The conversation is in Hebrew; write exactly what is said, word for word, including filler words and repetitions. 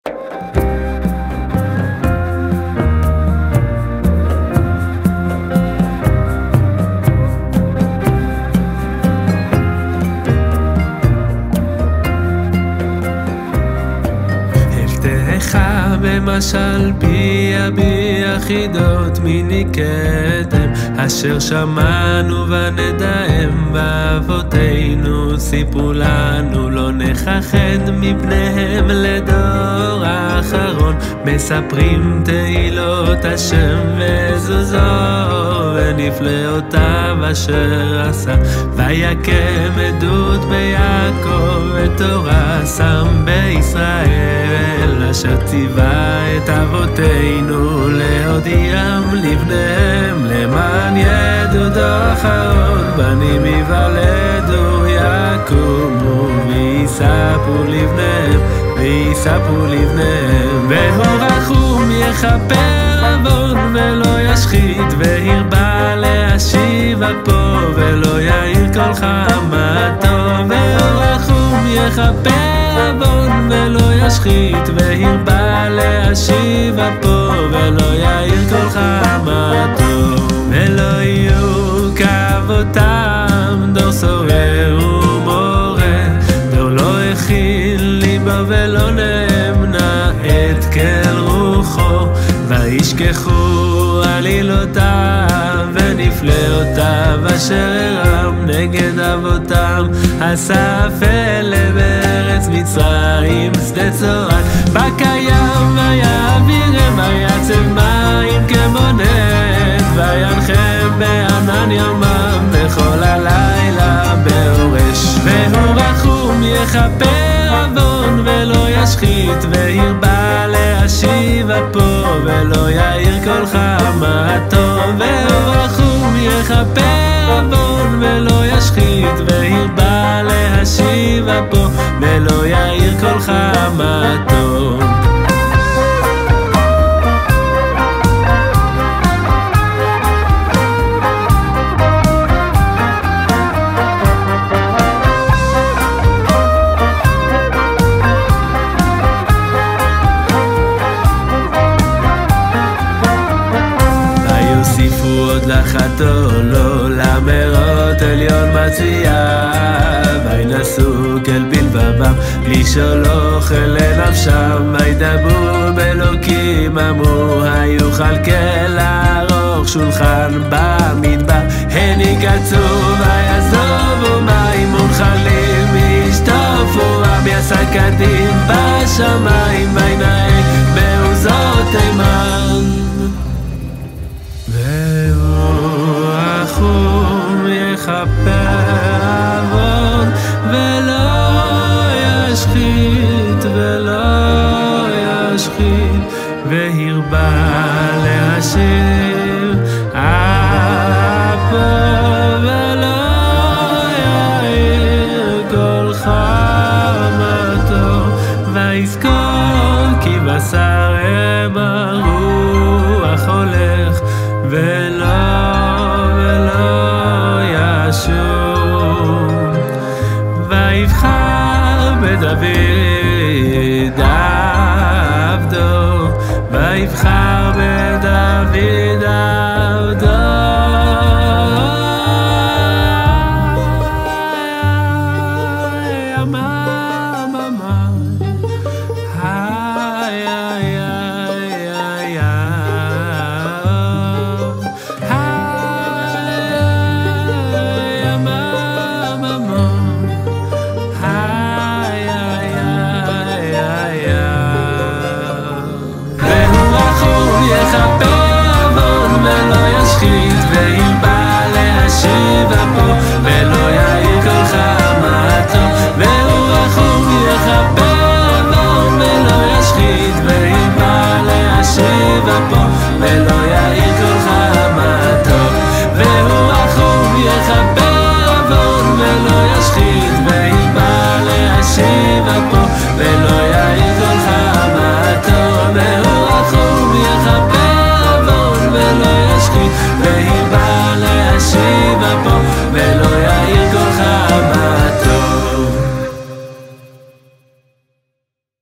במשל פיה ביחידות מיני קדם אשר שמענו ונדהם באבותינו סיפרו לנו לא נכחד מפניהם לדור האחרון מספרים תהילות השם וזוזו ונפלאותיו אשר עשה ויקם עדות ביעקב ותורה שם בישראל אשר ציווה את אבותינו להודיעם לבניהם למען ידעו דור אחרון בנים ייוולדו יקומו ויספרו לבניהם ויספרו לבניהם והוא רחום יכפר עוון ולא ישחית והרבה להשיב אפו ולא יאיר כל חמתו והוא רחום יכפר עוון ולא ישחית והרבה להשיב אפו ולא יאיר כל חמתו ולא יהיו כאבותם דור סורר ומורה דור לא הכיל ליבו ולא נאמנה את כל רוחו וישכחו עלילותיו ונפלאותיו אשר הרם נגד אבותם אסף אלה בארץ מצרים שדה צורת בקיים ויעבירם ויצב מים כמו נט וינחם בענן יומם בכל הלילה באורש והוא רחום יכפר עוון ולא ישחית והרבה להשיב אפו ולא יאיר כל חמתו והוא רחום יכפר עוון ולא ישחית והרבה להשיב אפו ולא יאיר כל חמתו עוד לחתו לא למרות עליון מציאה וינסו כל בלבבם לשאול אוכל לנפשם וידברו באלוקים אמרו היוכל כל ארוך שולחן במדבר הן יקצו ויעזובו מים ונחלים ישטופו רבי הסקדים בשמיים וינהג בעוזות תימן והוא יכפר עוון ולא ישחית ולא ישחית והרבה להשיב אפו ולא יאיר כל חמתו ויזכור כי בשר ברוח הולך ולא